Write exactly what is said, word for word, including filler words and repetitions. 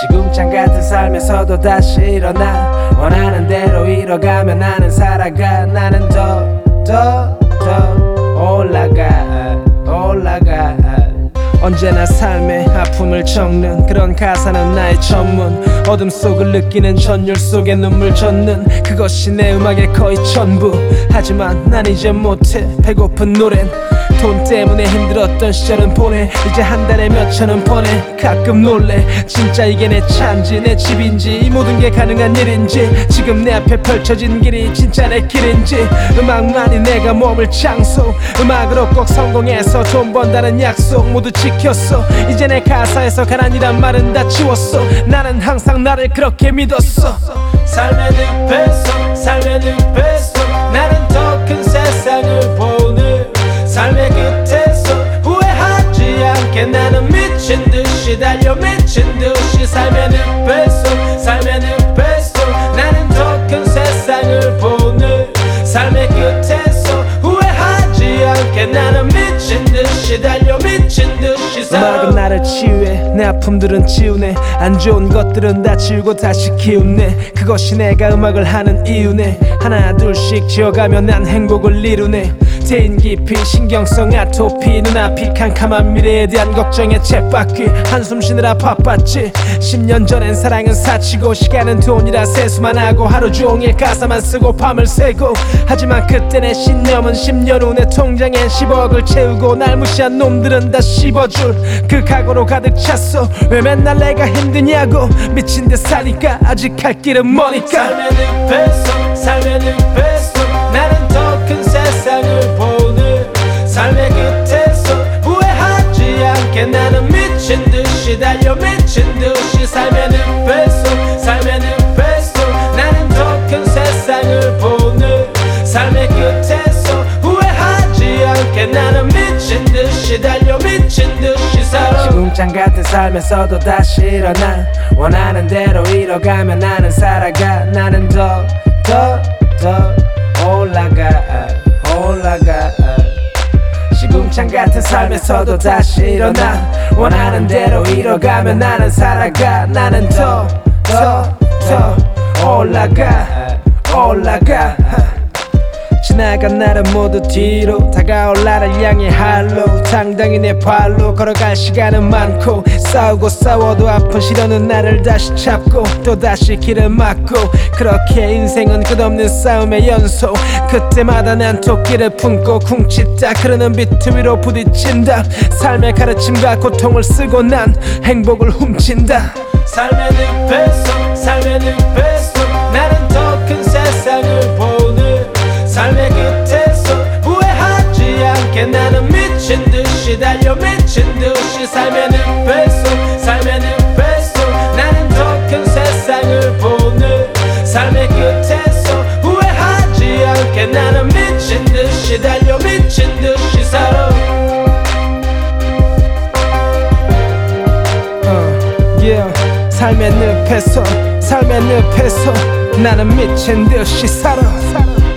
시궁창 같은 삶에서도 다시 일어나 원하는 대로 이뤄가며 나는 살아가. 나는 더 더 더 올라가 올라가. 언제나 삶의 아픔을 적는 그런 가사는 나의 전문. 어둠 속을 느끼는 전율 속에 눈물 젖는 그것이 내 음악의 거의 전부. 하지만 난 이제 못해. 배고픈 노랜 돈 때문에 힘들었던 시절은 보내. 이제 한 달에 몇천원 버네. 가끔 놀래. 진짜 이게 내 차인지 내 집인지 이 모든 게 가능한 일인지 지금 내 앞에 펼쳐진 길이 진짜 내 길인지. 음악만이 내가 머물 장소. 음악으로 꼭 성공해서 돈 번다는 약속 모두 지켰어. 이제 내 가사에서 가난이란 말은 다 지웠어. 나는 항상 나를 그렇게 믿었어. 삶의 늪에서 삶의 늪에서 나는 더 큰 세상을 보는. 삶의 끝에서 후회하지 않게 나는 미친 듯이 달려 미친 듯이. 삶의 늪에서 삶의 늪에서 나는 더 큰 세상을 보는. 삶의 끝에서 후회하지 않게 나는 미친 듯이 달려 미친 듯이 살아. 음악은 나를 치유해. 내 아픔들은 지우네. 안 좋은 것들은 다 지우고 다시 키우네. 그것이 내가 음악을 하는 이유네. 하나 둘씩 지어가며 난 행복을 이루네. 대인 깊이 신경성 아토피 눈앞이 캄캄한 미래에 대한 걱정에 쳇바퀴 한숨 쉬느라 바빴지. 십 년 전엔 사랑은 사치고 시간은 돈이라 세수만 하고 하루 종일 가사만 쓰고 밤을 새고. 하지만 그때 내 신념은 십 년 후 내 통장엔 십억을 채우고 날 무시한 놈들은 다 씹어줄 그 각오로 가득 찼어. 왜 맨날 내가 힘드냐고. 미친 듯 사니까 아직 갈 길은 머니까. 삶의 늪에서 삶의 늪에서 나는 더 큰 세상을 보는. 삶의 끝에서 후회하지 않게 나는 미친 듯이 달려 미친 듯이. 삶의 늪에서 삶의 늪에서 나는 더 큰 세상을 보는. 삶의 끝에서 후회하지 않게 나는 미친 듯이 달려 미친 듯이 살아. 시궁창 같은 삶에서도 다시 일어나 원하는 대로 이뤄가며 나는 살아가. 나는 더 더 더 올라가 올라가. 시궁창 같은 삶에서도 다시 일어나 원하는 대로 이뤄가며 나는 살아가. 나는 더 더 더 올라가 올라가. 지나간 날은 모두 뒤로 다가올 나를 향해 할로 당당히 내 발로 걸어갈 시간은 많고 싸우고 싸워도 아픈 시련은 나를 다시 잡고 또다시 길을 막고. 그렇게 인생은 끝없는 싸움의 연속. 그때마다 난 토끼를 품고 쿵칫다 흐르는 비트 위로 부딪힌다. 삶의 가르침과 고통을 쓰고 난 행복을 훔친다. 삶의 늪에서 삶의 늪에서 나는 더 큰 세상을 보는. 삶의 끝에서 후회하지 않게 나는 미친 듯이 달려 미친 듯이. 삶의 늪에서 삶의 늪에서 나는 더 큰 세상을 보는. 삶의 끝에서 후회하지 않게 나는 미친 듯이 달려 미친 듯이 살아. uh, yeah. 삶의 늪에서 삶의 늪에서 나는 미친 듯이 살아.